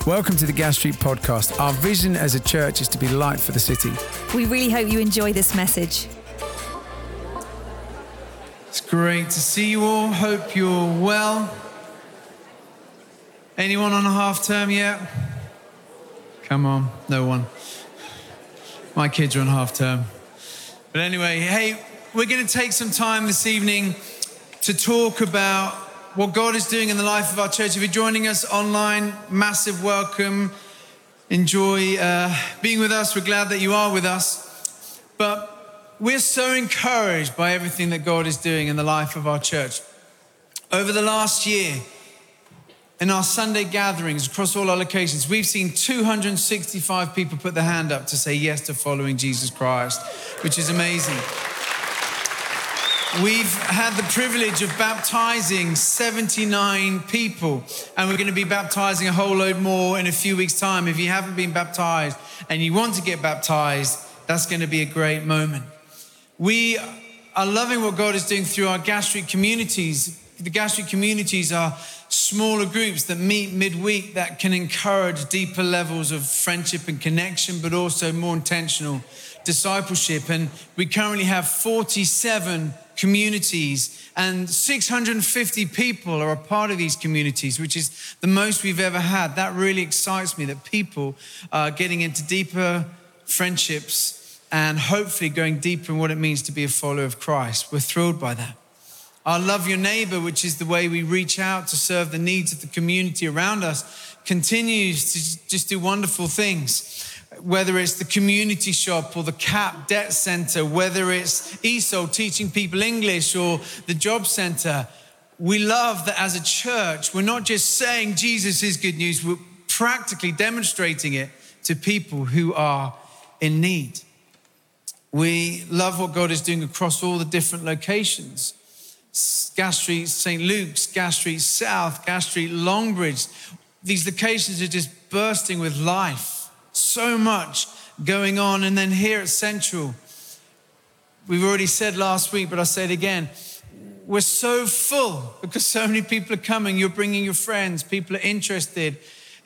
Welcome to the Gas Street Podcast. Our vision as a church is to be light for the city. We really hope you enjoy this message. It's great to see you all. Hope you're well. Anyone on a half term yet? Come on, no one. My kids are on half term. But anyway, hey, we're going to take some time this evening to talk about what God is doing in the life of our church. If you're joining us online, massive welcome. Enjoy being with us. We're glad that you are with us. But we're so encouraged by everything that God is doing in the life of our church. Over the last year, in our Sunday gatherings across all our locations, we've seen 265 people put their hand up to say yes to following Jesus Christ, which is amazing. We've had the privilege of baptizing 79 people, and we're going to be baptizing a whole load more in a few weeks' time. If you haven't been baptized and you want to get baptized, that's going to be a great moment. We are loving what God is doing through our Gas Street communities. The Gas Street communities are smaller groups that meet midweek that can encourage deeper levels of friendship and connection, but also more intentional discipleship. And we currently have 47 communities, and 650 people are a part of these communities, which is the most we've ever had. That really excites me, that people are getting into deeper friendships and hopefully going deeper in what it means to be a follower of Christ. We're thrilled by that. Our Love Your Neighbor, which is the way we reach out to serve the needs of the community around us, continues to just do wonderful things. Whether it's the community shop or the CAP Debt Center, whether it's ESOL teaching people English or the job center, we love that as a church, we're not just saying Jesus is good news, we're practically demonstrating it to people who are in need. We love what God is doing across all the different locations. Gas Street St. Luke's, Gas Street South, Gas Street Longbridge. These locations are just bursting with life. So much going on. And then here at Central, we've already said last week, but I'll say it again. We're so full because so many people are coming. You're bringing your friends. People are interested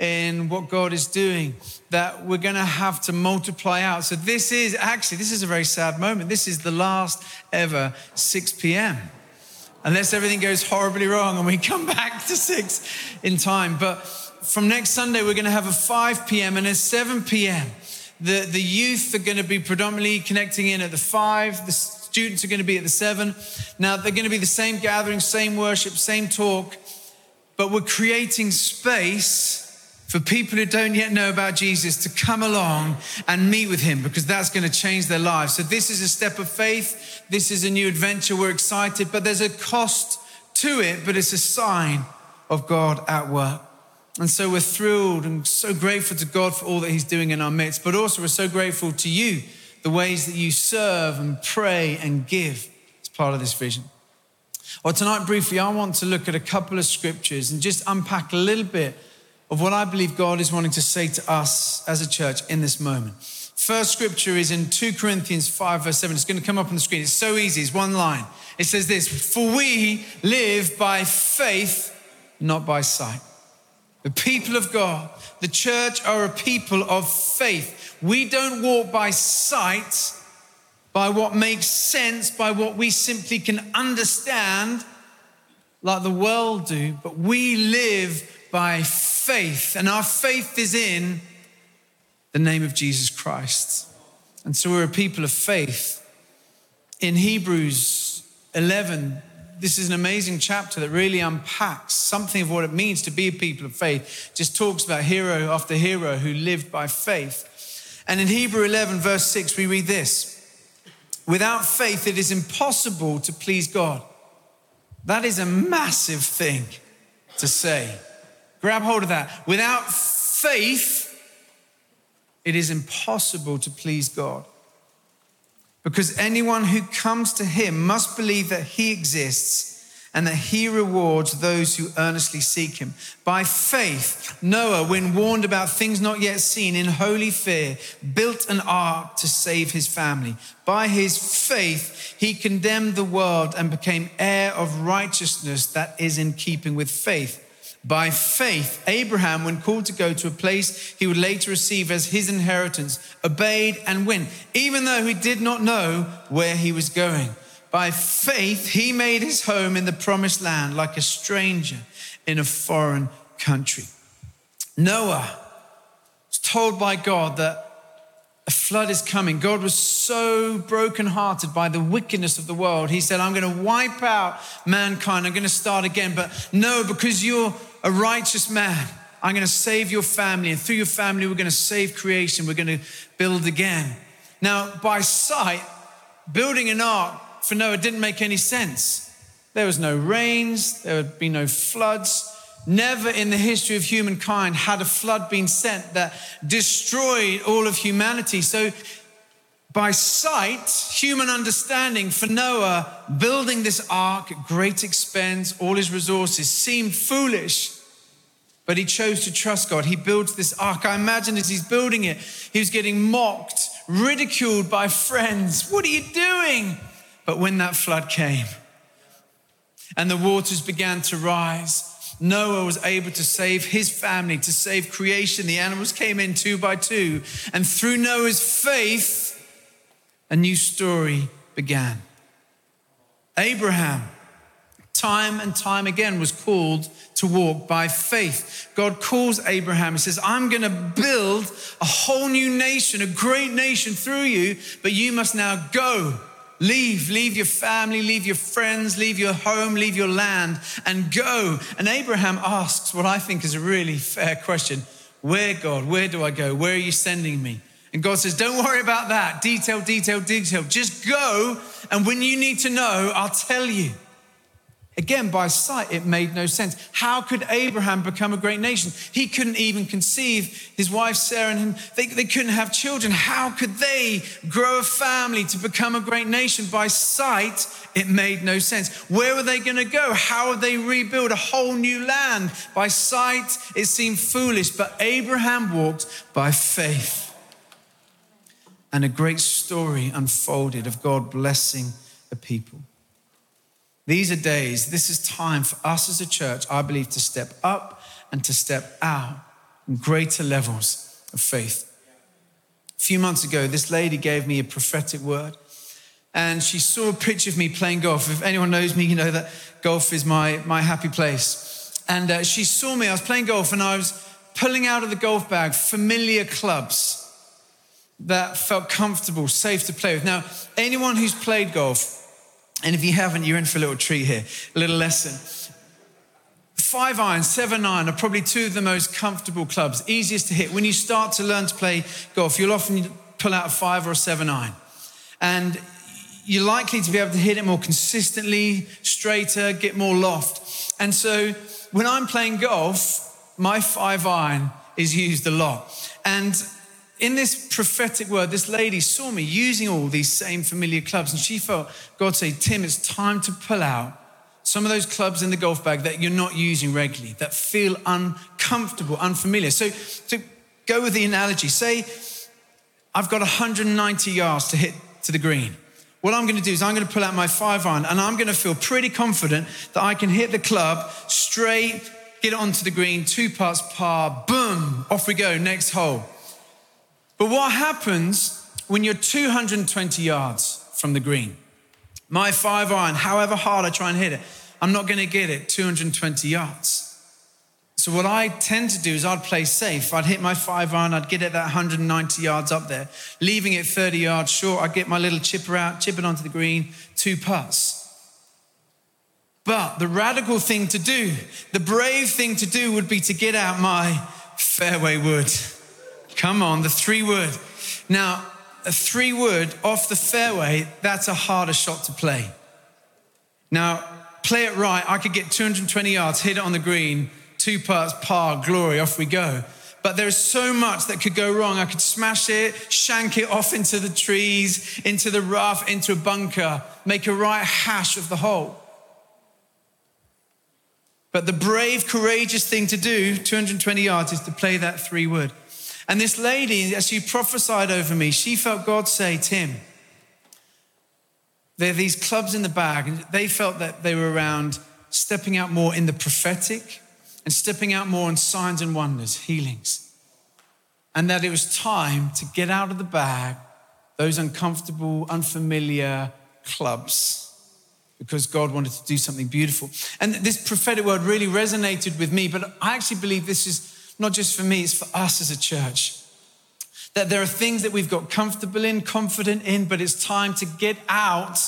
in what God is doing, that we're going to have to multiply out. So this is a very sad moment. This is the last ever 6 p.m. Unless everything goes horribly wrong and we come back to 6 in time. But from next Sunday, we're going to have a 5 p.m. and a 7 p.m. The youth are going to be predominantly connecting in at the 5. The students are going to be at the 7. Now, they're going to be the same gathering, same worship, same talk. But we're creating space for people who don't yet know about Jesus to come along and meet with him, because that's going to change their lives. So this is a step of faith. This is a new adventure. We're excited, but there's a cost to it, but it's a sign of God at work. And so we're thrilled and so grateful to God for all that he's doing in our midst, but also we're so grateful to you, the ways that you serve and pray and give as part of this vision. Well, tonight, briefly, I want to look at a couple of scriptures and just unpack a little bit of what I believe God is wanting to say to us as a church in this moment. First scripture is in 2 Corinthians 5, verse 7. It's going to come up on the screen. It's so easy. It's one line. It says this: "For we live by faith, not by sight." The people of God, the church, are a people of faith. We don't walk by sight, by what makes sense, by what we simply can understand like the world do, but we live by faith. And our faith is in the name of Jesus Christ. And so we're a people of faith. In Hebrews 11, this is an amazing chapter that really unpacks something of what it means to be a people of faith. Just talks about hero after hero who lived by faith. And in Hebrews 11, verse 6, we read this: "Without faith, it is impossible to please God." That is a massive thing to say. Grab hold of that. Without faith, it is impossible to please God. Because anyone who comes to him must believe that he exists and that he rewards those who earnestly seek him. By faith, Noah, when warned about things not yet seen, in holy fear, built an ark to save his family. By his faith, he condemned the world and became heir of righteousness that is in keeping with faith. By faith, Abraham, when called to go to a place he would later receive as his inheritance, obeyed and went, even though he did not know where he was going. By faith, he made his home in the promised land like a stranger in a foreign country. Noah was told by God that a flood is coming. God was so brokenhearted by the wickedness of the world. He said, I'm going to wipe out mankind. I'm going to start again. But no, because you're a righteous man, I'm going to save your family. And through your family, we're going to save creation. We're going to build again. Now, by sight, building an ark for Noah didn't make any sense. There was no rains. There would be no floods. Never in the history of humankind had a flood been sent that destroyed all of humanity. So by sight, human understanding for Noah, building this ark at great expense, all his resources seemed foolish, but he chose to trust God. He builds this ark. I imagine as he's building it, he was getting mocked, ridiculed by friends. What are you doing? But when that flood came and the waters began to rise, Noah was able to save his family, to save creation. The animals came in 2 by 2. And through Noah's faith, a new story began. Abraham, time and time again, was called to walk by faith. God calls Abraham and says, I'm going to build a whole new nation, a great nation through you, but you must now go. Leave your family, leave your friends, leave your home, leave your land, and go. And Abraham asks what I think is a really fair question. Where, God? Where do I go? Where are you sending me? And God says, don't worry about that. Detail. Just go, and when you need to know, I'll tell you. Again, by sight, it made no sense. How could Abraham become a great nation? He couldn't even conceive. His wife Sarah and him, they couldn't have children. How could they grow a family to become a great nation? By sight, it made no sense. Where were they going to go? How would they rebuild a whole new land? By sight, it seemed foolish, but Abraham walked by faith. And a great story unfolded of God blessing a people. These are days, this is time for us as a church, I believe, to step up and to step out in greater levels of faith. A few months ago, this lady gave me a prophetic word, and she saw a picture of me playing golf. If anyone knows me, you know that golf is my happy place. And she saw me, I was playing golf, and I was pulling out of the golf bag familiar clubs that felt comfortable, safe to play with. Now, anyone who's played golf, and if you haven't, you're in for a little treat here, a little lesson. 5 iron, 7 iron are probably 2 of the most comfortable clubs, easiest to hit. When you start to learn to play golf, you'll often pull out a 5 or a 7 iron. And you're likely to be able to hit it more consistently, straighter, get more loft. And so when I'm playing golf, my 5 iron is used a lot. And in this prophetic word, this lady saw me using all these same familiar clubs, and she felt God say, Tim, it's time to pull out some of those clubs in the golf bag that you're not using regularly, that feel uncomfortable, unfamiliar. So to go with the analogy, say I've got 190 yards to hit to the green. What I'm going to do is I'm going to pull out my 5 iron, and I'm going to feel pretty confident that I can hit the club straight, get it onto the green, 2 putts par, boom, off we go, next hole. But what happens when you're 220 yards from the green? My 5 iron, however hard I try and hit it, I'm not going to get it 220 yards. So what I tend to do is I'd play safe. I'd hit my 5 iron, I'd get it that 190 yards up there, leaving it 30 yards short. I'd get my little chipper out, chip it onto the green, 2 putts. But the radical thing to do, the brave thing to do would be to get out my fairway wood. Come on, the 3 wood. Now, a 3 wood off the fairway, that's a harder shot to play. Now, play it right. I could get 220 yards, hit it on the green, 2 putts, par, glory, off we go. But there's so much that could go wrong. I could smash it, shank it off into the trees, into the rough, into a bunker, make a right hash of the hole. But the brave, courageous thing to do, 220 yards, is to play that 3 wood. And this lady, as she prophesied over me, she felt God say, Tim, there are these clubs in the bag, and they felt that they were around stepping out more in the prophetic and stepping out more on signs and wonders, healings. And that it was time to get out of the bag those uncomfortable, unfamiliar clubs, because God wanted to do something beautiful. And this prophetic word really resonated with me, but I actually believe this is not just for me, it's for us as a church. That there are things that we've got comfortable in, confident in, but it's time to get out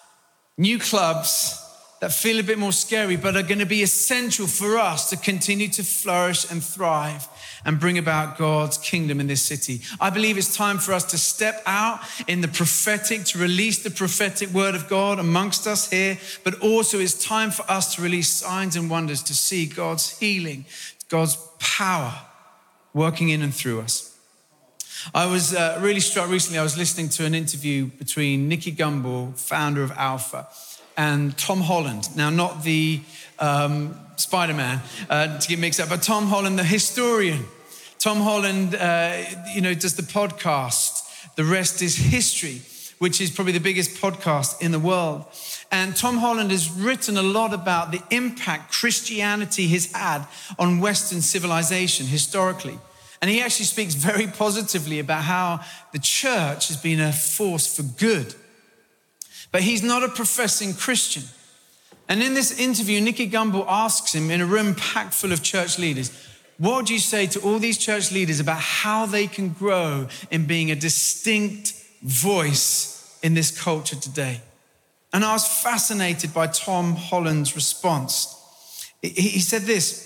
new clubs that feel a bit more scary, but are going to be essential for us to continue to flourish and thrive and bring about God's kingdom in this city. I believe it's time for us to step out in the prophetic, to release the prophetic word of God amongst us here, but also it's time for us to release signs and wonders, to see God's healing, God's power working in and through us. I was really struck recently. I was listening to an interview between Nicky Gumbel, founder of Alpha, and Tom Holland. Now, not the Spider-Man to get mixed up, but Tom Holland, the historian. Tom Holland, does the podcast, The Rest is History, which is probably the biggest podcast in the world. And Tom Holland has written a lot about the impact Christianity has had on Western civilization historically. And he actually speaks very positively about how the church has been a force for good. But he's not a professing Christian. And in this interview, Nicky Gumbel asks him in a room packed full of church leaders, what would you say to all these church leaders about how they can grow in being a distinct voice in this culture today? And I was fascinated by Tom Holland's response. He said this.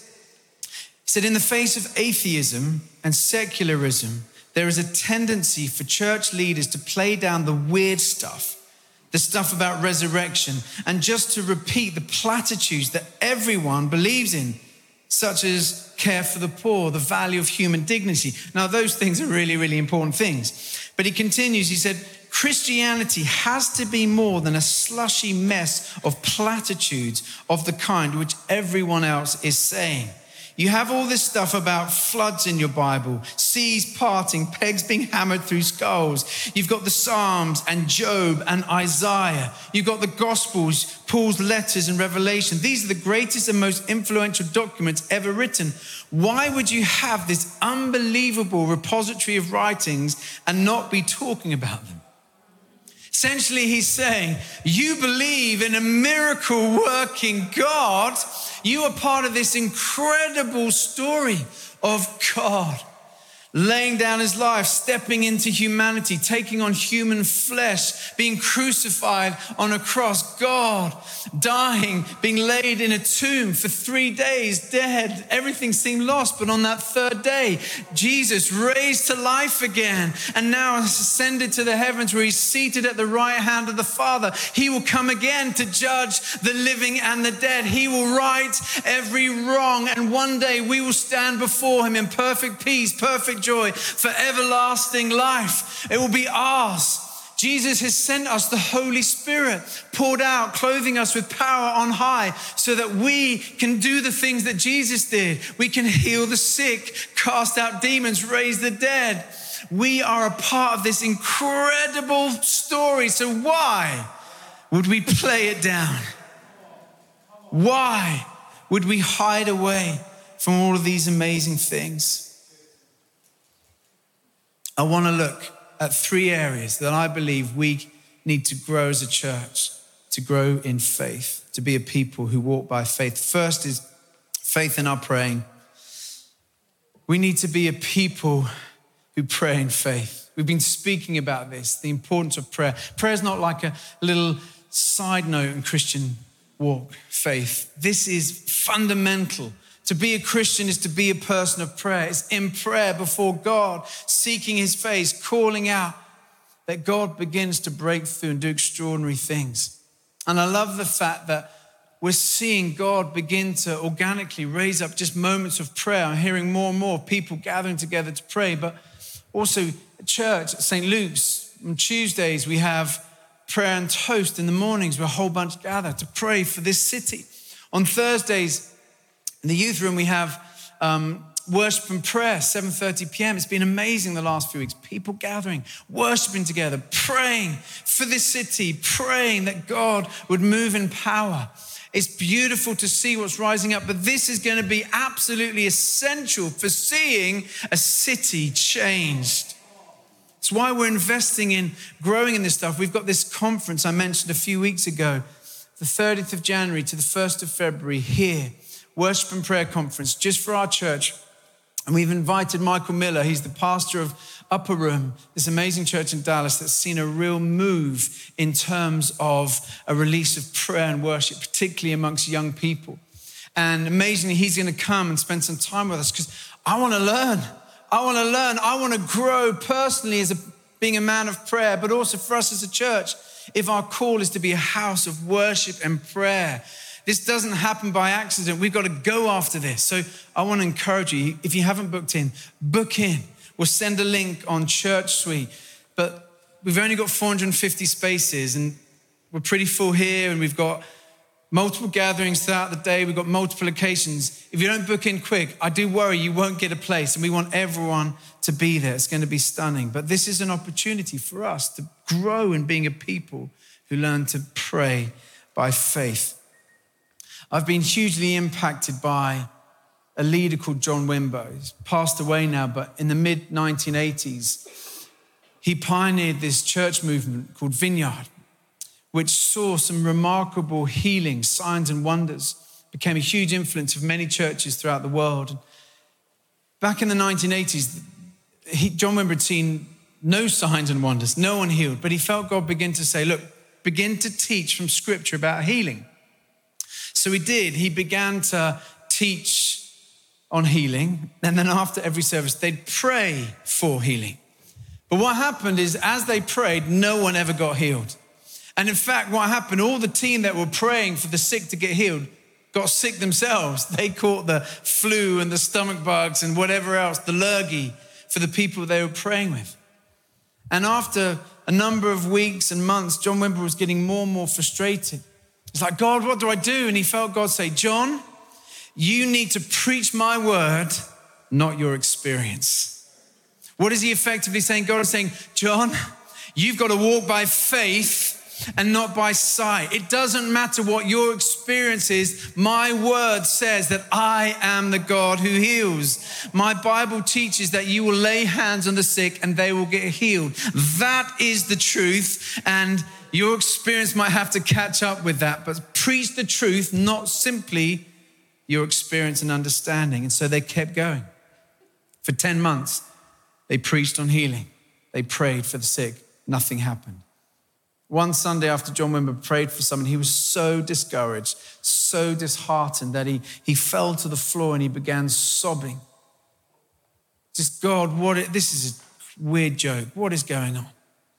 He said, in the face of atheism and secularism, there is a tendency for church leaders to play down the weird stuff, the stuff about resurrection, and just to repeat the platitudes that everyone believes in, such as care for the poor, the value of human dignity. Now, those things are really, really important things. But he continues, he said, Christianity has to be more than a slushy mess of platitudes of the kind which everyone else is saying. You have all this stuff about floods in your Bible, seas parting, pegs being hammered through skulls. You've got the Psalms and Job and Isaiah. You've got the Gospels, Paul's letters and Revelation. These are the greatest and most influential documents ever written. Why would you have this unbelievable repository of writings and not be talking about them? Essentially, he's saying, you believe in a miracle working God. You are part of this incredible story of God laying down his life, stepping into humanity, taking on human flesh, being crucified on a cross, God dying, being laid in a tomb for 3 days, dead. Everything seemed lost, but on that third day, Jesus raised to life again and now has ascended to the heavens where he's seated at the right hand of the Father. He will come again to judge the living and the dead. He will right every wrong, and one day we will stand before him in perfect peace, perfect joy, for everlasting life. It will be ours. Jesus has sent us the Holy Spirit, poured out, clothing us with power on high so that we can do the things that Jesus did. We can heal the sick, cast out demons, raise the dead. We are a part of this incredible story. So why would we play it down? Why would we hide away from all of these amazing things? I want to look at 3 areas that I believe we need to grow as a church, to grow in faith, to be a people who walk by faith. First is faith in our praying. We need to be a people who pray in faith. We've been speaking about this, the importance of prayer. Prayer is not like a little side note in Christian walk, faith. This is fundamental. To be a Christian is to be a person of prayer. It's in prayer before God, seeking his face, calling out, that God begins to break through and do extraordinary things. And I love the fact that we're seeing God begin to organically raise up just moments of prayer. I'm hearing more and more people gathering together to pray, but also at church at St. Luke's on Tuesdays, we have prayer and toast. In the mornings, where a whole bunch gather to pray for this city. On Thursdays, in the youth room, we have worship and prayer, 7:30 p.m. It's been amazing the last few weeks. People gathering, worshiping together, praying for this city, praying that God would move in power. It's beautiful to see what's rising up, but this is going to be absolutely essential for seeing a city changed. It's why we're investing in growing in this stuff. We've got this conference I mentioned a few weeks ago, the 30th of January to the 1st of February here, Worship and Prayer Conference, just for our church. And we've invited Michael Miller. He's the pastor of Upper Room, this amazing church in Dallas that's seen a real move in terms of a release of prayer and worship, particularly amongst young people. And amazingly, he's going to come and spend some time with us because I want to learn. I want to grow personally as being a man of prayer, but also for us as a church, if our call is to be a house of worship and prayer. This doesn't happen by accident. We've got to go after this. So I want to encourage you, if you haven't booked in, book in. We'll send a link on Church Suite, but we've only got 450 spaces and we're pretty full here and we've got multiple gatherings throughout the day. We've got multiple occasions. If you don't book in quick, I do worry you won't get a place, and we want everyone to be there. It's going to be stunning. But this is an opportunity for us to grow in being a people who learn to pray by faith. I've been hugely impacted by a leader called John Wimber. He's passed away now, but in the mid-1980s, he pioneered this church movement called Vineyard, which saw some remarkable healings, signs and wonders, became a huge influence of many churches throughout the world. Back in the 1980s, John Wimber had seen no signs and wonders, no one healed, but he felt God begin to say, look, begin to teach from Scripture about healing. So he did. He began to teach on healing, and then after every service, they'd pray for healing. But what happened is, as they prayed, no one ever got healed. And in fact, what happened, all the team that were praying for the sick to get healed got sick themselves. They caught the flu and the stomach bugs and whatever else, the lurgy, for the people they were praying with. And after a number of weeks and months, John Wimber was getting more and more frustrated. It's like, God, what do I do? And he felt God say, John, you need to preach my word, not your experience. What is he effectively saying? God is saying, John, you've got to walk by faith and not by sight. It doesn't matter what your experience is. My word says that I am the God who heals. My Bible teaches that you will lay hands on the sick and they will get healed. That is the truth, and your experience might have to catch up with that, but preach the truth, not simply your experience and understanding. And so they kept going. For 10 months, they preached on healing. They prayed for the sick. Nothing happened. One Sunday after John Wimber prayed for someone, he was so discouraged, so disheartened that he fell to the floor and he began sobbing. Just, God, this is a weird joke. What is going on?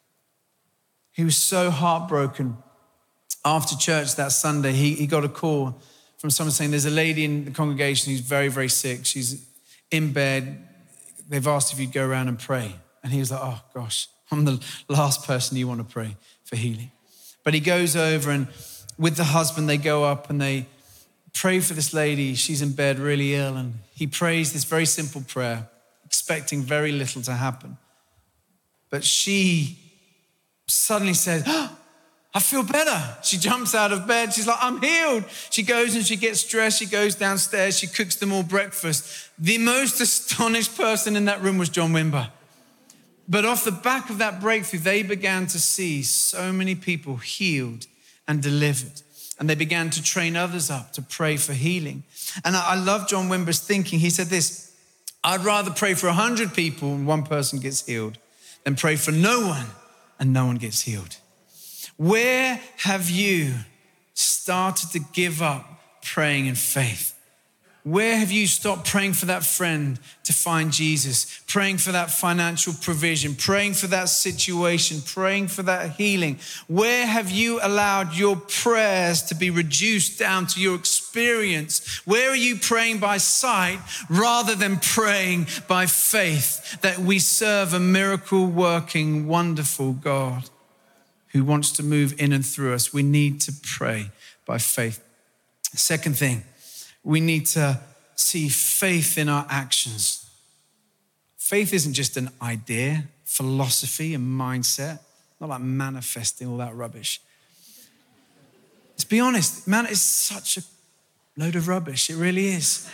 He was so heartbroken. After church that Sunday, he got a call from someone saying, there's a lady in the congregation who's very, very sick. She's in bed. They've asked if you'd go around and pray. And he was like, oh gosh, I'm the last person you want to pray for healing. But he goes over, and with the husband, they go up and they pray for this lady. She's in bed really ill, and he prays this very simple prayer, expecting very little to happen. But she suddenly says, oh, I feel better. She jumps out of bed. She's like, I'm healed. She goes and she gets dressed. She goes downstairs. She cooks them all breakfast. The most astonished person in that room was John Wimber. But off the back of that breakthrough, they began to see so many people healed and delivered. And they began to train others up to pray for healing. And I love John Wimber's thinking. He said this, I'd rather pray for 100 people and one person gets healed than pray for no one and no one gets healed. Where have you started to give up praying in faith? Where have you stopped praying for that friend to find Jesus, praying for that financial provision, praying for that situation, praying for that healing? Where have you allowed your prayers to be reduced down to your experience? Where are you praying by sight rather than praying by faith that we serve a miracle-working, wonderful God who wants to move in and through us? We need to pray by faith. Second thing, we need to see faith in our actions. Faith isn't just an idea, philosophy, and mindset, not like manifesting all that rubbish. Let's be honest, man, it's such a load of rubbish. It really is.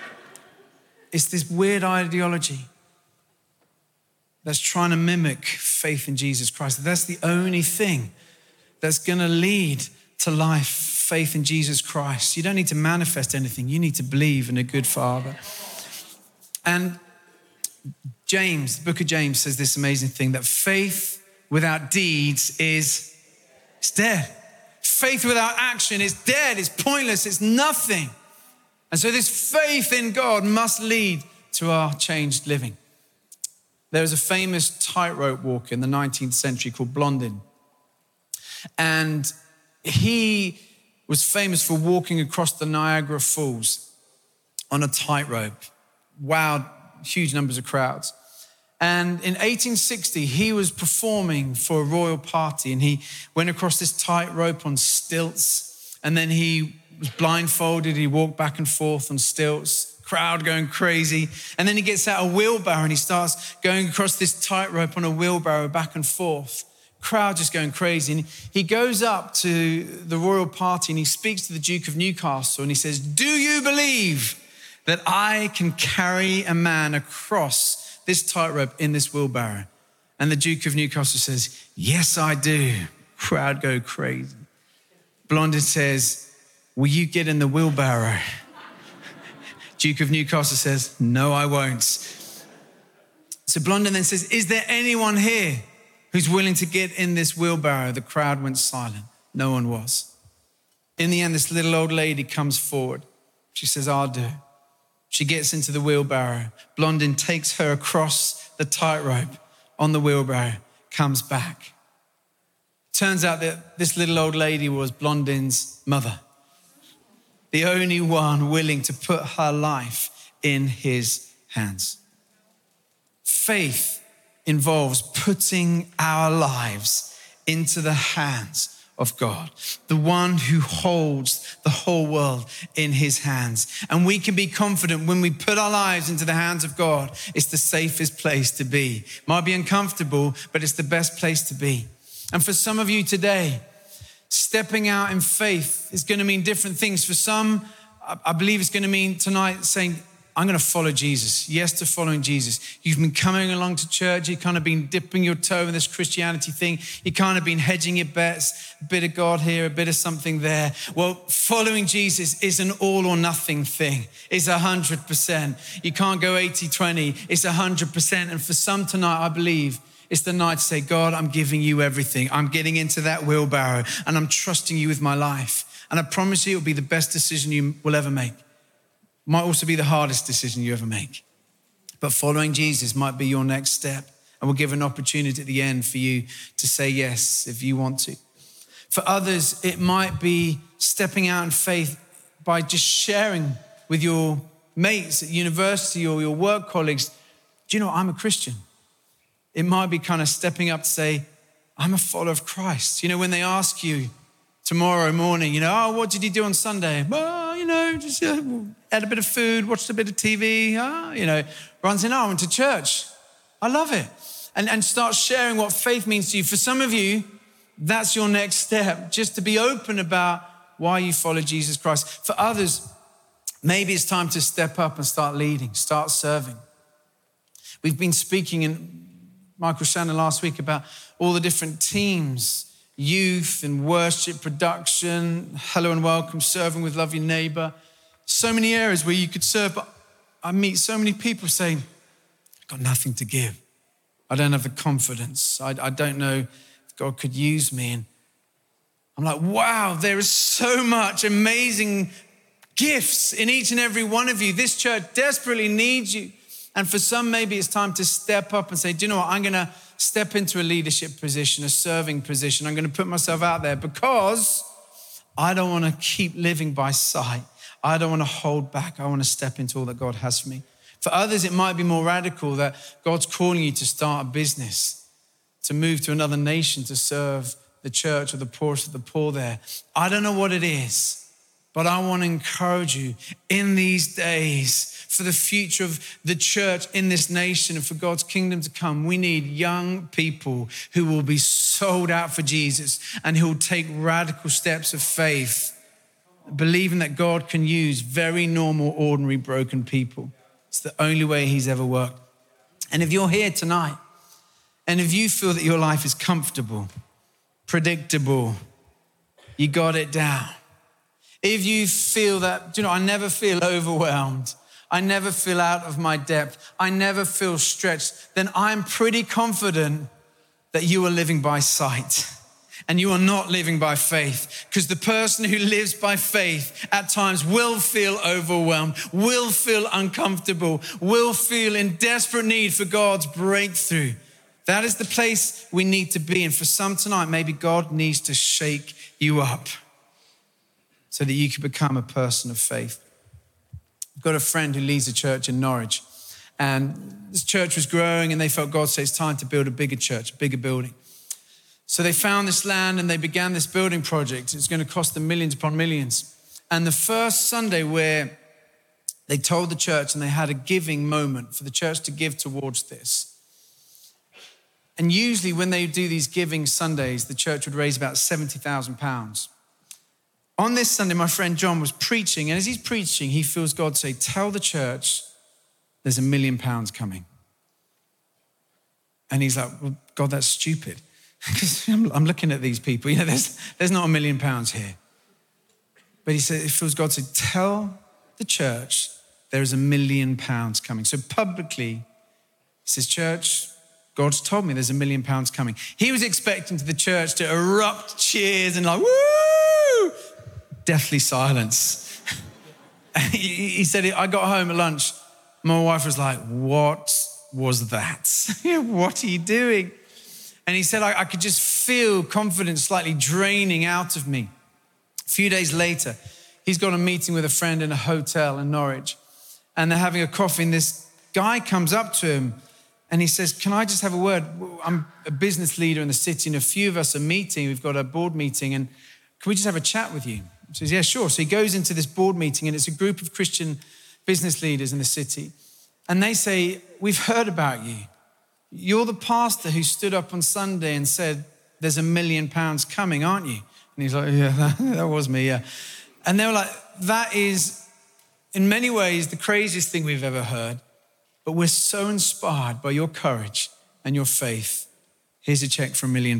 It's this weird ideology that's trying to mimic faith in Jesus Christ. That's the only thing that's going to lead to life, faith in Jesus Christ. You don't need to manifest anything. You need to believe in a good Father. And James, the book of James says this amazing thing, that faith without deeds is dead. Faith without action is dead, it's pointless, it's nothing. And so this faith in God must lead to our changed living. There was a famous tightrope walker in the 19th century called Blondin. And he was famous for walking across the Niagara Falls on a tightrope. Wowed huge numbers of crowds. And in 1860, he was performing for a royal party, and he went across this tightrope on stilts, and then he was blindfolded. He walked back and forth on stilts, crowd going crazy. And then he gets out a wheelbarrow and he starts going across this tightrope on a wheelbarrow back and forth. Crowd just going crazy. And he goes up to the royal party and he speaks to the Duke of Newcastle and he says, "Do you believe that I can carry a man across this tightrope in this wheelbarrow?" And the Duke of Newcastle says, "Yes, I do." Crowd go crazy. Blondin says, "Will you get in the wheelbarrow?" Duke of Newcastle says, "No, I won't." So Blondin then says, "Is there anyone here who's willing to get in this wheelbarrow?" The crowd went silent. No one was. In the end, this little old lady comes forward. She says, "I'll do." She gets into the wheelbarrow. Blondin takes her across the tightrope on the wheelbarrow, comes back. Turns out that this little old lady was Blondin's mother, the only one willing to put her life in his hands. Faith involves putting our lives into the hands of God, the one who holds the whole world in his hands. And we can be confident when we put our lives into the hands of God, it's the safest place to be. Might be uncomfortable, but it's the best place to be. And for some of you today, stepping out in faith is going to mean different things. For some, I believe it's going to mean tonight saying, "I'm going to follow Jesus." Yes to following Jesus. You've been coming along to church. You've kind of been dipping your toe in this Christianity thing. You've kind of been hedging your bets, a bit of God here, a bit of something there. Well, following Jesus is an all or nothing thing. It's 100%. You can't go 80-20. It's 100%. And for some tonight, I believe it's the night to say, "God, I'm giving you everything. I'm getting into that wheelbarrow and I'm trusting you with my life." And I promise you, it'll be the best decision you will ever make. Might also be the hardest decision you ever make. But following Jesus might be your next step. And we'll give an opportunity at the end for you to say yes if you want to. For others, it might be stepping out in faith by just sharing with your mates at university or your work colleagues, "Do you know what? I'm a Christian." It might be kind of stepping up to say, "I'm a follower of Christ." You know, when they ask you tomorrow morning, "Oh, what did you do on Sunday?" "Well, just had a bit of food, watched a bit of TV, runs in, "I went to church." I love it. And start sharing what faith means to you. For some of you, that's your next step, just to be open about why you follow Jesus Christ. For others, maybe it's time to step up and start leading, start serving. We've been speaking in Michael Shannon last week about all the different teams, youth and worship, production, hello and welcome, serving with Love Your Neighbor. So many areas where you could serve, but I meet so many people saying, "I've got nothing to give. I don't have the confidence. I don't know if God could use me." And I'm like, wow, there is so much amazing gifts in each and every one of you. This church desperately needs you. And for some, maybe it's time to step up and say, "Do you know what? I'm going to step into a leadership position, a serving position. I'm going to put myself out there because I don't want to keep living by sight. I don't want to hold back. I want to step into all that God has for me." For others, it might be more radical that God's calling you to start a business, to move to another nation, to serve the church or the poorest of the poor there. I don't know what it is, but I want to encourage you in these days, for the future of the church in this nation and for God's kingdom to come, we need young people who will be sold out for Jesus and who will take radical steps of faith, believing that God can use very normal, ordinary, broken people. It's the only way he's ever worked. And if you're here tonight, and if you feel that your life is comfortable, predictable, you got it down. If you feel that, I never feel overwhelmed, I never feel out of my depth, I never feel stretched, then I'm pretty confident that you are living by sight and you are not living by faith, because the person who lives by faith at times will feel overwhelmed, will feel uncomfortable, will feel in desperate need for God's breakthrough. That is the place we need to be. And for some tonight, maybe God needs to shake you up so that you can become a person of faith. I've got a friend who leads a church in Norwich, and this church was growing and they felt God say it's time to build a bigger church, a bigger building. So they found this land and they began this building project. It's going to cost them millions upon millions. And the first Sunday where they told the church and they had a giving moment for the church to give towards this. And usually when they do these giving Sundays, the church would raise about £70,000. On this Sunday, my friend John was preaching, and as he's preaching, he feels God say, tell the church there's £1 million coming. And he's like, well, God, that's stupid. Because I'm looking at these people, there's not £1 million here. But he said, it feels God say, tell the church there's £1 million coming. So publicly, he says, church, God's told me there's £1 million coming. He was expecting the church to erupt cheers and like, woo! Deathly silence. He said, I got home at lunch. My wife was like, what was that? What are you doing? And he said, I could just feel confidence slightly draining out of me. A few days later, he's got a meeting with a friend in a hotel in Norwich, and they're having a coffee, and this guy comes up to him and he says, can I just have a word? I'm a business leader in the city and a few of us are meeting. We've got a board meeting, and can we just have a chat with you? He says, yeah, sure. So he goes into this board meeting, and it's a group of Christian business leaders in the city. And they say, we've heard about you. You're the pastor who stood up on Sunday and said, there's £1 million coming, aren't you? And he's like, yeah, that was me, yeah. And they were like, that is, in many ways, the craziest thing we've ever heard. But we're so inspired by your courage and your faith. Here's a check for £1 million.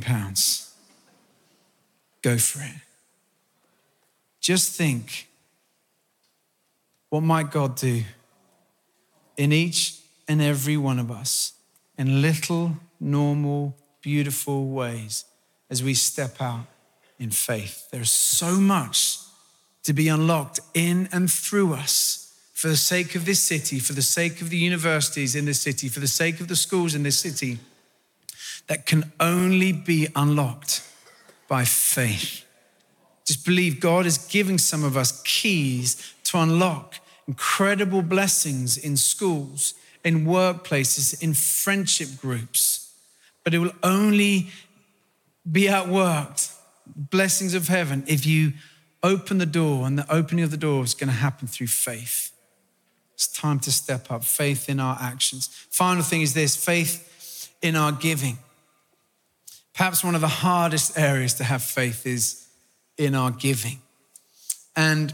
Go for it. Just think, what might God do in each and every one of us in little, normal, beautiful ways as we step out in faith? There's so much to be unlocked in and through us for the sake of this city, for the sake of the universities in this city, for the sake of the schools in this city, that can only be unlocked by faith. Just believe God is giving some of us keys to unlock incredible blessings in schools, in workplaces, in friendship groups. But it will only be outworked, blessings of heaven, if you open the door, and the opening of the door is going to happen through faith. It's time to step up, faith in our actions. Final thing is this, faith in our giving. Perhaps one of the hardest areas to have faith is in our giving. And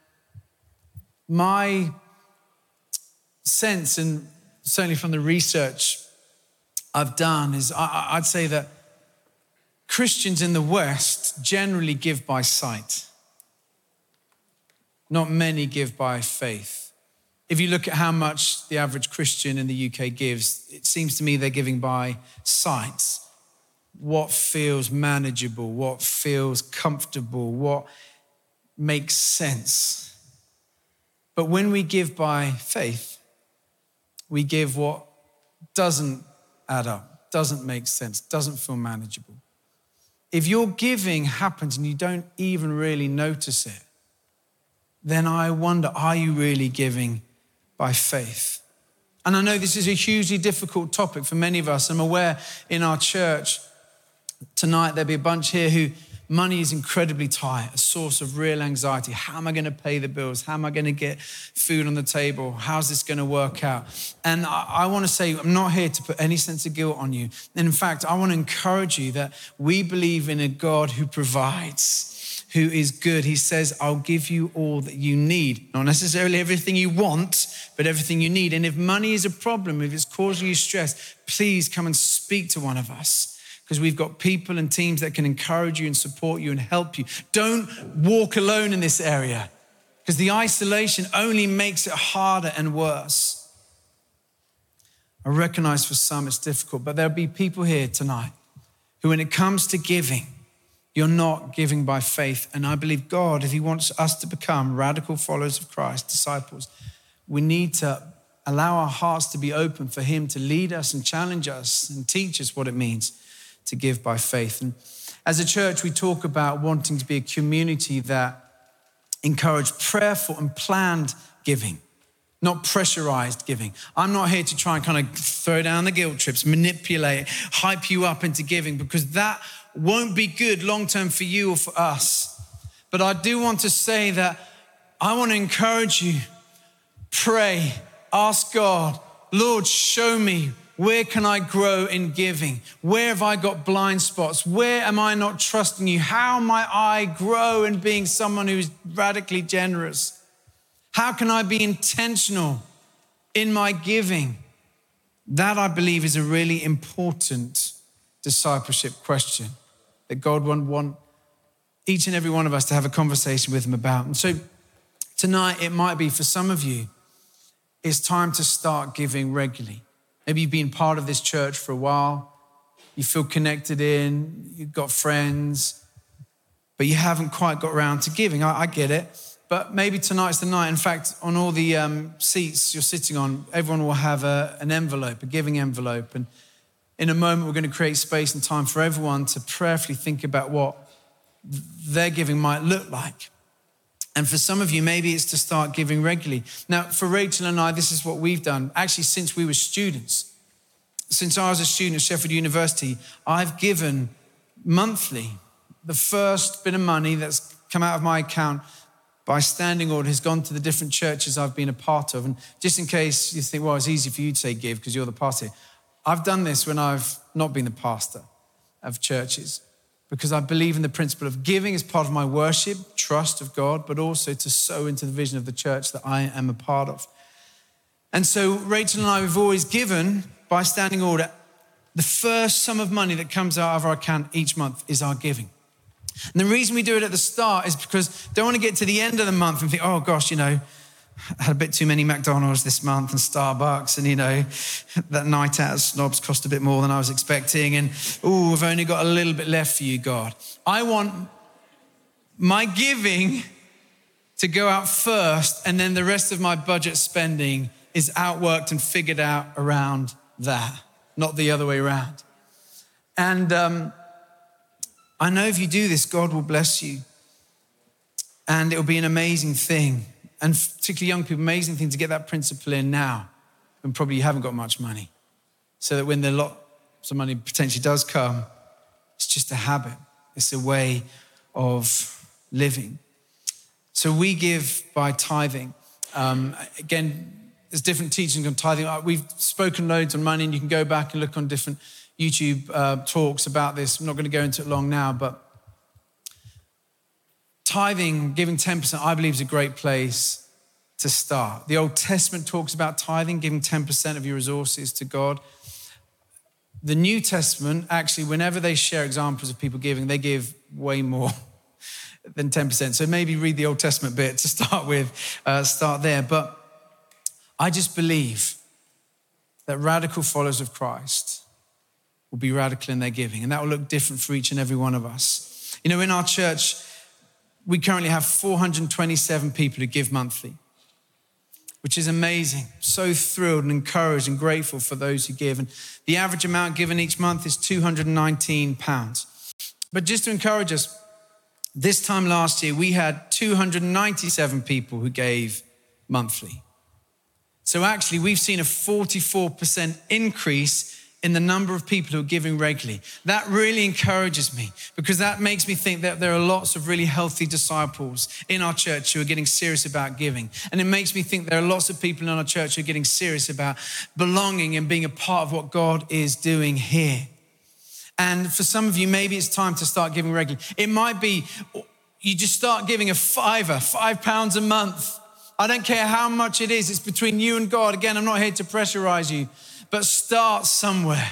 my sense, and certainly from the research I've done, is I'd say that Christians in the West generally give by sight. Not many give by faith. If you look at how much the average Christian in the UK gives, it seems to me they're giving by sight. What feels manageable, what feels comfortable, what makes sense. But when we give by faith, we give what doesn't add up, doesn't make sense, doesn't feel manageable. If your giving happens and you don't even really notice it, then I wonder, are you really giving by faith? And I know this is a hugely difficult topic for many of us. I'm aware in our church tonight there'll be a bunch here who money is incredibly tight, a source of real anxiety. How am I going to pay the bills? How am I going to get food on the table? How's this going to work out? And I want to say, I'm not here to put any sense of guilt on you. And in fact, I want to encourage you that we believe in a God who provides, who is good. He says, I'll give you all that you need. Not necessarily everything you want, but everything you need. And if money is a problem, if it's causing you stress, please come and speak to one of us, because we've got people and teams that can encourage you and support you and help you. Don't walk alone in this area, because the isolation only makes it harder and worse. I recognize for some it's difficult, but there'll be people here tonight who, when it comes to giving, you're not giving by faith. And I believe God, if he wants us to become radical followers of Christ, disciples, we need to allow our hearts to be open for him to lead us and challenge us and teach us what it means to give by faith. And as a church, we talk about wanting to be a community that encourage prayerful and planned giving, not pressurized giving. I'm not here to try and kind of throw down the guilt trips, manipulate, hype you up into giving, because that won't be good long-term for you or for us. But I do want to say that I want to encourage you, pray, ask God, Lord, show me, where can I grow in giving? Where have I got blind spots? Where am I not trusting you? How might I grow in being someone who's radically generous? How can I be intentional in my giving? That, I believe, is a really important discipleship question that God would want each and every one of us to have a conversation with him about. And so tonight, it might be for some of you, it's time to start giving regularly. Maybe you've been part of this church for a while. You feel connected in, you've got friends, but you haven't quite got around to giving. I get it, but maybe tonight's the night. In fact, on all the seats you're sitting on, everyone will have an envelope, a giving envelope. And in a moment, we're going to create space and time for everyone to prayerfully think about what their giving might look like. And for some of you, maybe it's to start giving regularly. Now, for Rachel and I, this is what we've done. Actually, since we were students, since I was a student at Sheffield University, I've given monthly. The first bit of money that's come out of my account by standing order has gone to the different churches I've been a part of. And just in case you think, well, it's easy for you to say give because you're the pastor. I've done this when I've not been the pastor of churches, because I believe in the principle of giving as part of my worship, trust of God, but also to sow into the vision of the church that I am a part of. And so Rachel and I, we've always given by standing order. The first sum of money that comes out of our account each month is our giving. And the reason we do it at the start is because I don't want to get to the end of the month and think, oh gosh, I had a bit too many McDonald's this month and Starbucks, and that night out at Snobs cost a bit more than I was expecting, and we've only got a little bit left for you, God. I want my giving to go out first, and then the rest of my budget spending is outworked and figured out around that, not the other way around. And I know if you do this, God will bless you, and it'll be an amazing thing. And particularly young people, amazing thing to get that principle in now, when probably you haven't got much money. So that when the lots of money potentially does come, it's just a habit. It's a way of living. So we give by tithing. Again, there's different teachings on tithing. We've spoken loads on money, and you can go back and look on different YouTube talks about this. I'm not going to go into it long now, but tithing, giving 10%, I believe is a great place to start. The Old Testament talks about tithing, giving 10% of your resources to God. The New Testament, actually, whenever they share examples of people giving, they give way more than 10%. So maybe read the Old Testament bit to start with, start there. But I just believe that radical followers of Christ will be radical in their giving, and that will look different for each and every one of us. In our church, we currently have 427 people who give monthly, which is amazing. So thrilled and encouraged and grateful for those who give. And the average amount given each month is £219. But just to encourage us, this time last year, we had 297 people who gave monthly. So actually, we've seen a 44% increase in the number of people who are giving regularly. That really encourages me because that makes me think that there are lots of really healthy disciples in our church who are getting serious about giving. And it makes me think there are lots of people in our church who are getting serious about belonging and being a part of what God is doing here. And for some of you, maybe it's time to start giving regularly. It might be you just start giving a £5 a month. I don't care how much it is. It's between you and God. Again, I'm not here to pressurize you. But start somewhere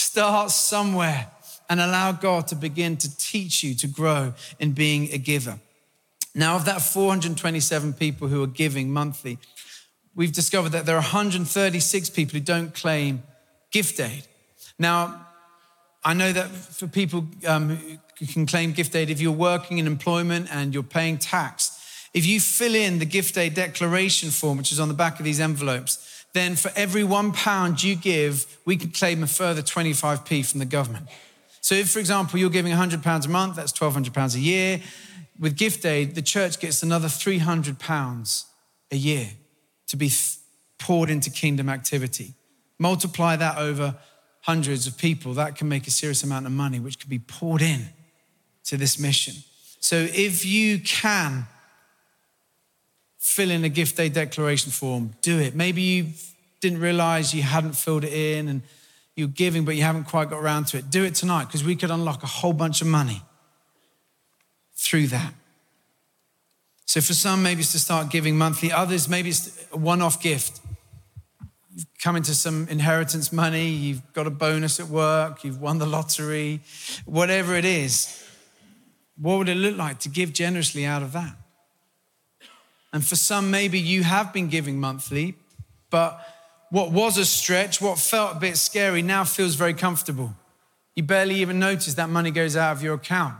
and allow God to begin to teach you to grow in being a giver. Now, of that 427 people who are giving monthly, we've discovered that there are 136 people who don't claim gift aid. Now, I know that for people who can claim gift aid, if you're working in employment and you're paying tax, if you fill in the gift aid declaration form, which is on the back of these envelopes, then for every £1 you give, we can claim a further 25p from the government. So if, for example, you're giving £100 a month, that's £1,200 a year. With gift aid, the church gets another £300 a year to be poured into kingdom activity. Multiply that over hundreds of people, that can make a serious amount of money, which could be poured in to this mission. So if you can fill in a gift aid declaration form, do it. Maybe you didn't realize you hadn't filled it in and you're giving, but you haven't quite got around to it. Do it tonight because we could unlock a whole bunch of money through that. So for some, maybe it's to start giving monthly. Others, maybe it's a one-off gift. You've come into some inheritance money, you've got a bonus at work, you've won the lottery, whatever it is. What would it look like to give generously out of that? And for some, maybe you have been giving monthly, but what was a stretch, what felt a bit scary, now feels very comfortable. You barely even notice that money goes out of your account.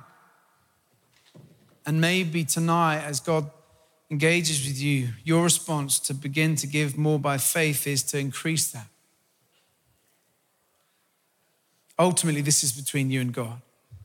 And maybe tonight, as God engages with you, your response to begin to give more by faith is to increase that. Ultimately, this is between you and God.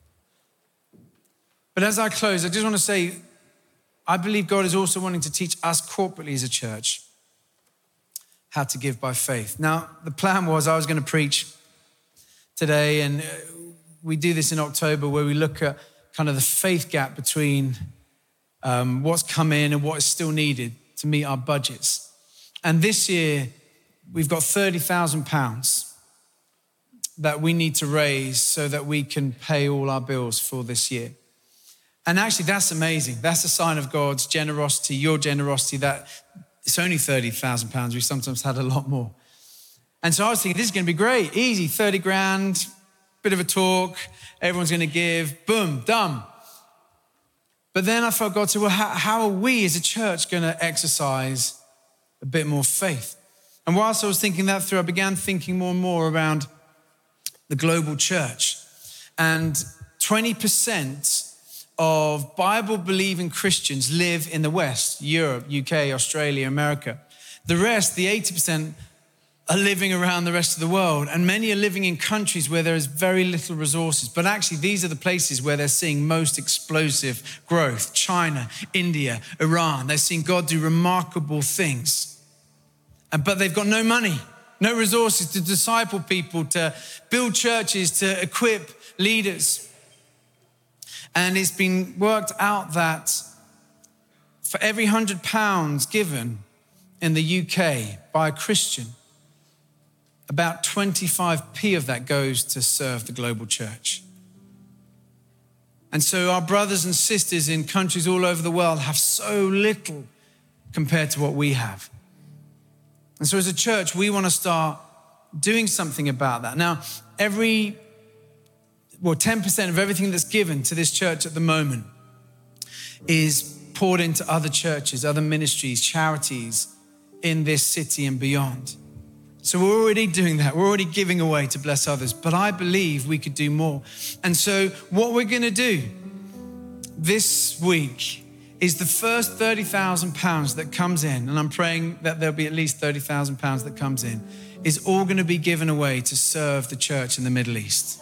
But as I close, I just want to say, I believe God is also wanting to teach us corporately as a church how to give by faith. Now, the plan was I was going to preach today, and we do this in October where we look at kind of the faith gap between what's come in and what is still needed to meet our budgets. And this year, we've got £30,000 that we need to raise so that we can pay all our bills for this year. And actually, that's amazing. That's a sign of God's generosity, your generosity, that it's only £30,000. We sometimes had a lot more. And so I was thinking, this is going to be great. Easy, 30 grand, bit of a talk. Everyone's going to give. Boom, done. But then I felt God said, well, how are we as a church going to exercise a bit more faith? And whilst I was thinking that through, I began thinking more and more around the global church. And 20% of Bible-believing Christians live in the West, Europe, UK, Australia, America. The rest, the 80%, are living around the rest of the world. And many are living in countries where there is very little resources. But actually, these are the places where they're seeing most explosive growth. China, India, Iran. They're seeing God do remarkable things. But they've got no money, no resources to disciple people, to build churches, to equip leaders. And it's been worked out that for every £100 given in the UK by a Christian, about 25p of that goes to serve the global church. And so our brothers and sisters in countries all over the world have so little compared to what we have. And so as a church, we want to start doing something about that. Now, 10% of everything that's given to this church at the moment is poured into other churches, other ministries, charities in this city and beyond. So we're already doing that. We're already giving away to bless others. But I believe we could do more. And so what we're going to do this week is the first £30,000 that comes in, and I'm praying that there'll be at least £30,000 that comes in, is all going to be given away to serve the church in the Middle East.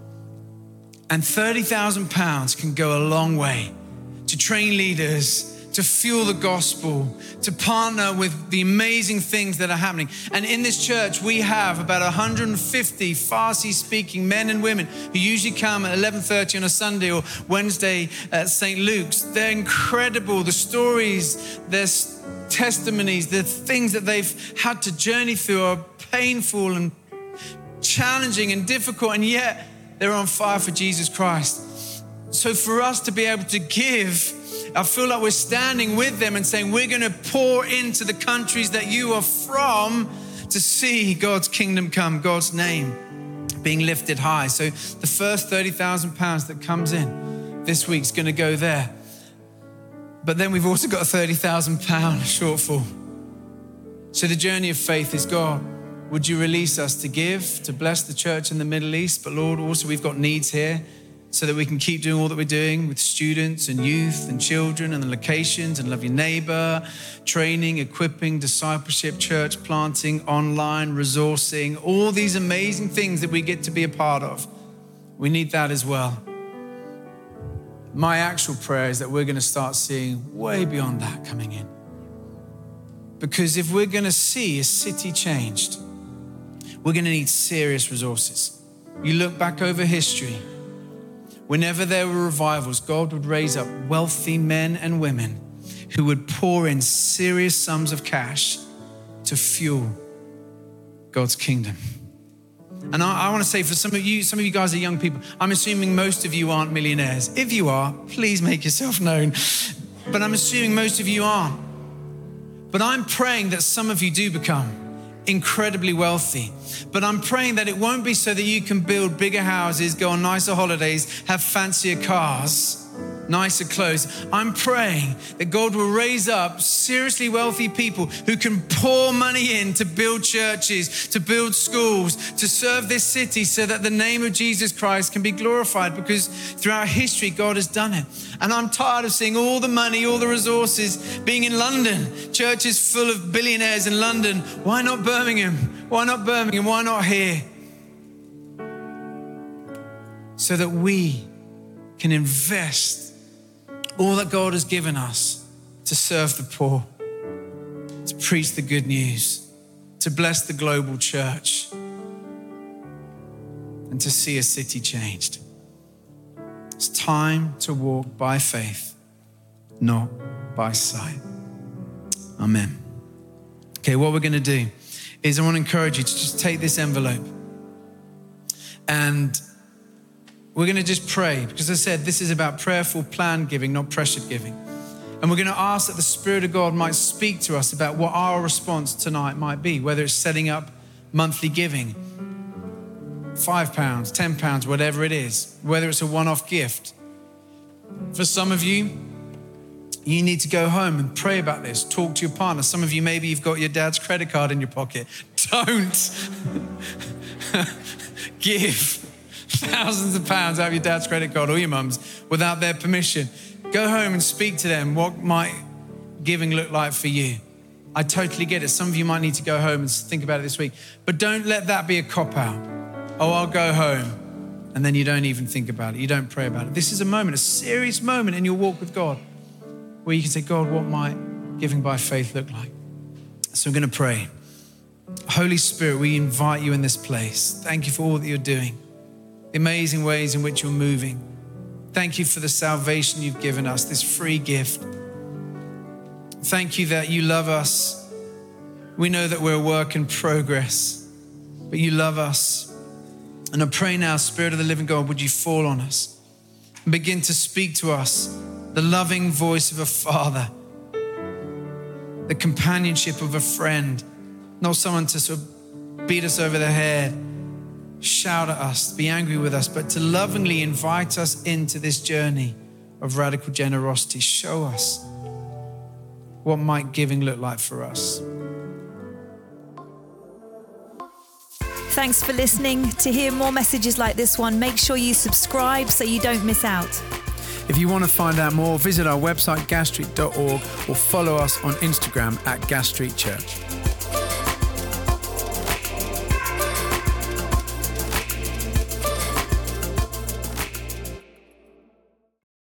And £30,000 can go a long way to train leaders, to fuel the gospel, to partner with the amazing things that are happening. And in this church, we have about 150 Farsi-speaking men and women who usually come at 11:30 on a Sunday or Wednesday at St. Luke's. They're incredible. The stories, their testimonies, the things that they've had to journey through are painful and challenging and difficult, and yet they're on fire for Jesus Christ. So for us to be able to give, I feel like we're standing with them and saying, we're going to pour into the countries that you are from to see God's kingdom come, God's name being lifted high. So the first £30,000 that comes in this week's going to go there. But then we've also got a £30,000 shortfall. So the journey of faith is, God, would you release us to give, to bless the church in the Middle East? But Lord, also we've got needs here, so that we can keep doing all that we're doing with students and youth and children and the locations and love your neighbor, training, equipping, discipleship, church planting, online, resourcing, all these amazing things that we get to be a part of. We need that as well. My actual prayer is that we're going to start seeing way beyond that coming in. Because if we're going to see a city changed, we're going to need serious resources. You look back over history, whenever there were revivals, God would raise up wealthy men and women who would pour in serious sums of cash to fuel God's kingdom. And I want to say, for some of you guys are young people. I'm assuming most of you aren't millionaires. If you are, please make yourself known. But I'm assuming most of you aren't. But I'm praying that some of you do become incredibly wealthy. But I'm praying that it won't be so that you can build bigger houses, go on nicer holidays, have fancier cars, nicer clothes. I'm praying that God will raise up seriously wealthy people who can pour money in to build churches, to build schools, to serve this city so that the name of Jesus Christ can be glorified, because throughout history, God has done it. And I'm tired of seeing all the money, all the resources being in London, churches full of billionaires in London. Why not Birmingham? Why not Birmingham? Why not here? So that we can invest all that God has given us to serve the poor, to preach the good news, to bless the global church, and to see a city changed. It's time to walk by faith, not by sight. Amen. Okay, what we're going to do is I want to encourage you to just take this envelope, and we're going to just pray, because as I said, this is about prayerful, planned giving, not pressured giving. And we're going to ask that the Spirit of God might speak to us about what our response tonight might be, whether it's setting up monthly giving, £5, £10, whatever it is, whether it's a one-off gift. For some of you, you need to go home and pray about this. Talk to your partner. Some of you, maybe you've got your dad's credit card in your pocket. Don't give thousands of pounds out of your dad's credit card or your mum's without their permission. Go home and speak to them. What might giving look like for you? I totally get it. Some of you might need to go home and think about it this week. But don't let that be a cop-out. Oh, I'll go home. And then you don't even think about it. You don't pray about it. This is a moment, a serious moment in your walk with God, where you can say, God, what might giving by faith look like? So I'm going to pray. Holy Spirit, we invite you in this place. Thank you for all that you're doing, the amazing ways in which you're moving. Thank you for the salvation you've given us, this free gift. Thank you that you love us. We know that we're a work in progress, but you love us. And I pray now, Spirit of the living God, would you fall on us and begin to speak to us, the loving voice of a father, the companionship of a friend, not someone to sort of beat us over the head, shout at us, be angry with us, but to lovingly invite us into this journey of radical generosity. Show us what might giving look like for us. Thanks for listening. To hear more messages like this one, make sure you subscribe so you don't miss out. If you want to find out more, visit our website, gasstreet.org, or follow us on Instagram @GasStreetChurch.